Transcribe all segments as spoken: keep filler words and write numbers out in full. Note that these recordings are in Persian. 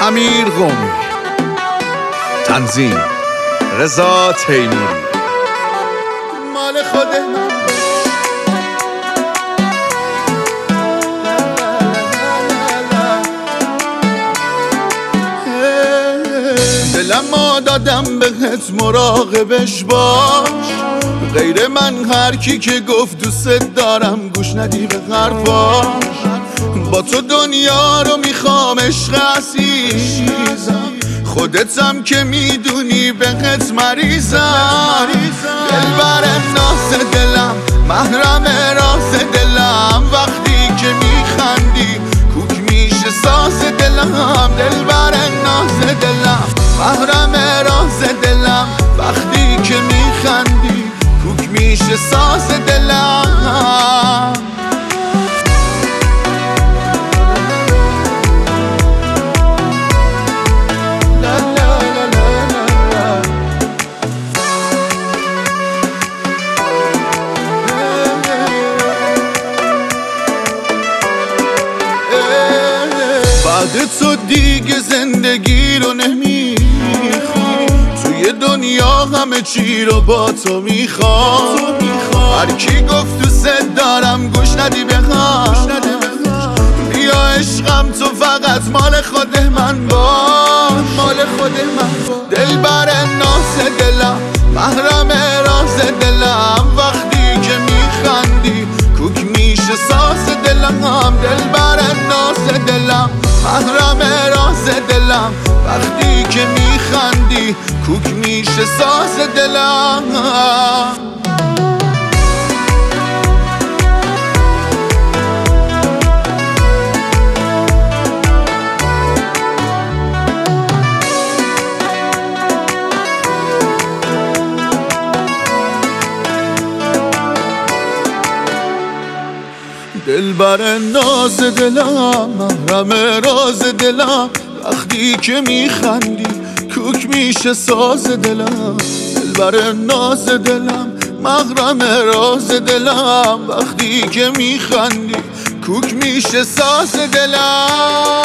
امیر قومی، تنظیم رضا تیموری. مال خود من دلمو دادم بهت مراقبش باش، غیر من هر کی که گفت دوست دارم گوش ندی به حرفاش. با تو دنیا رو میخوام عشق عزیزم، خودتم که میدونی بهت مریضم. دلبر ناز دلم، محرم راز دلم، وقتی که میخندی کوک میشه ساز دلم. دلبر ناز دلم، محرم راز دلم، وقتی که میخندی کوک میشه ساز دلم. بعد تو دیگه زندگی رو نمیخوام، توی دنیا همه چی رو با تو میخوام. هر کی گفت دوست دارم گوش ندی بخوام، بیا عشقم تو فقط مال خود من باش، مال خود من باش. دلبر ناز دلم، محرم راز دلم، وقتی که میخندی کوک میشه ساز دلم. دلبر ناز دلم، محرم راز دلم، وقتی که میخندی کوک میشه ساز دلم. دلبر ناز دلم، محرم راز دلم، وقتی که میخندی کوک میشه ساز دلم. دلبر ناز دلم، محرم راز دلم، وقتی که میخندی کوک میشه ساز دلم.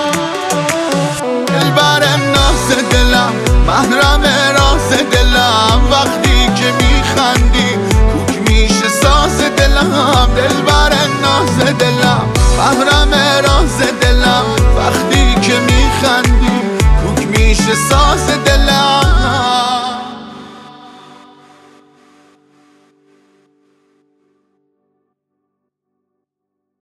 دلبر ناز دلم، محرم راز دلم، وقتی که میخندی کوک میشه ساز دلم. دلبر ناز دلم، محرم